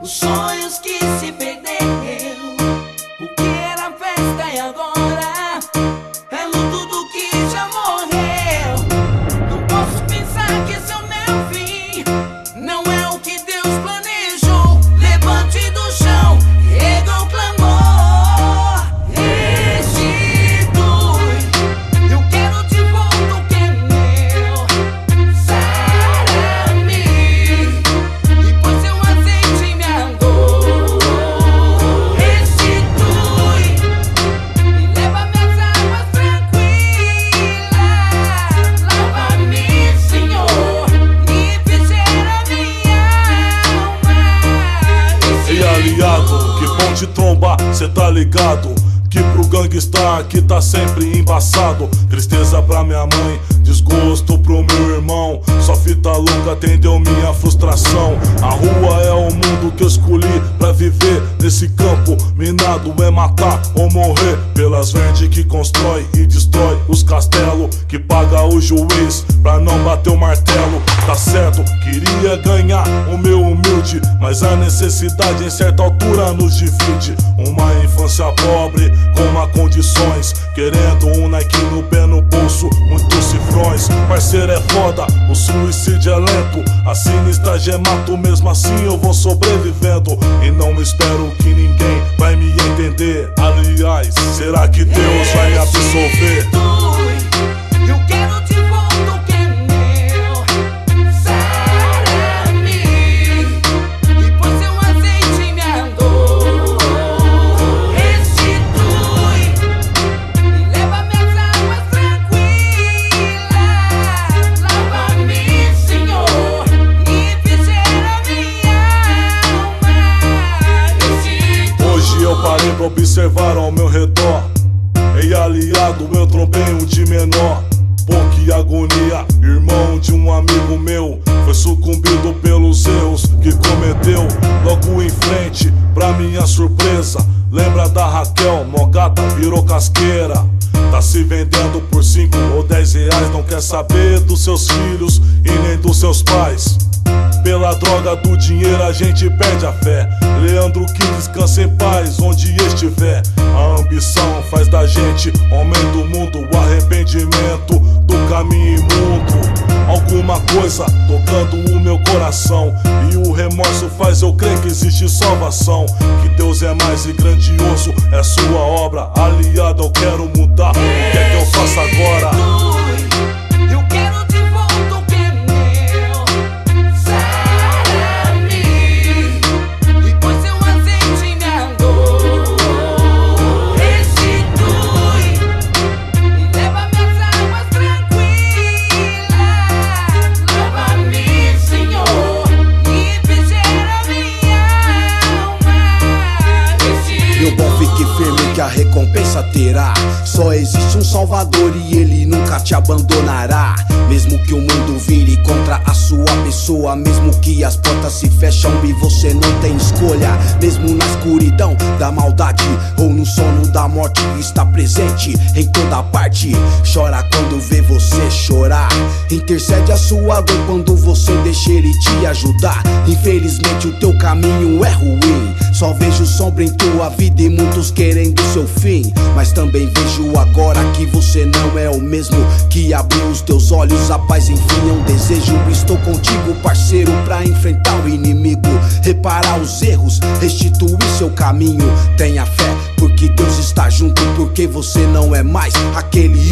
os sonhos que se perdeu. O que era festa e agora é luto do que já morreu. Não posso pensar que esse é o meu fim, não é o que Deus planejou. Levante do chão, erga o clamor, restitui. Eu quero de volta o que é meu. Sara-me, depois eu aceite minha dor. Restitui e leva minhas águas tranquilas. Lava-me, Senhor, e refrigera minha alma. Ei, aliado, que bom te trombar, cê tá ligado? Que pro gangsta aqui tá sempre embaçado. Tristeza pra minha mãe, desgosto pro meu irmão. Só fita louca atendeu minha frustração. A rua é o mundo que eu escolhi pra viver. Nesse campo minado é matar ou morrer. Pelas verdes que constrói e destrói os castelos, que paga o juiz pra não bater o martelo. Tá certo, queria ganhar o meu humilde, mas a necessidade em certa altura nos divide. Uma infância pobre com má condições, querendo um Nike no pé, no bolso, muitos cifrões. Parceiro é foda, o suicídio é lento, a sinistra é mato, mesmo assim eu vou sobrevivendo. E não espero que ninguém vai me entender. Aliás, será que Deus vai me absolver? Eu quero de volta o que é meu. Sara-me, depois eu aceite minha dor. Restitui e leva minhas águas tranquilas. Lava-me, Senhor, e refrigera minha alma. Restitui. Hoje eu parei pra observar ao meu redor. Ei, aliado, eu trombei um de menor. Pô, que agonia, irmão de um amigo meu foi sucumbido pelos erros que cometeu. Logo em frente, pra minha surpresa, lembra da Raquel, mó gata, virou casqueira. Tá se vendendo por 5 ou 10 reais, não quer saber dos seus filhos e nem dos seus pais. Pela droga do dinheiro a gente perde a fé. Leandro, que descansa em paz onde estiver. A ambição faz da gente homem do mundo. O arrependimento do caminho imundo, alguma coisa tocando o meu coração. E o remorso faz eu crer que existe salvação. Que Deus é mais e grandioso, é sua obra. Aliado, eu quero mudar, o que é que eu faço agora? Eu quero de volta o que é meu. Sara-me, depois eu aceite minha dor. Restitui e leva minhas águas tranquilas. Lava-me, Senhor, e refrigera minha alma. Meu bom, fique firme que a recompensa terá. Só existe um Salvador e ele nunca te abandonará. Mesmo que o mundo vire contra a sua pessoa, mesmo que as portas se fecham e você não tem escolha, mesmo na escuridão da maldade ou no sono da morte, está presente em toda parte. Chora quando vê você chorar, intercede a sua dor quando você deixa ele te ajudar. Infelizmente o teu caminho é ruim, só vejo sombra em tua vida e muitos querendo seu fim. Mas também vejo agora que você não é o mesmo que abriu os teus olhos. A paz enfim é um desejo. Estou contigo, parceiro, pra enfrentar o inimigo, reparar os erros, restituir seu caminho. Tenha fé, porque Deus está junto, porque você não é mais aquele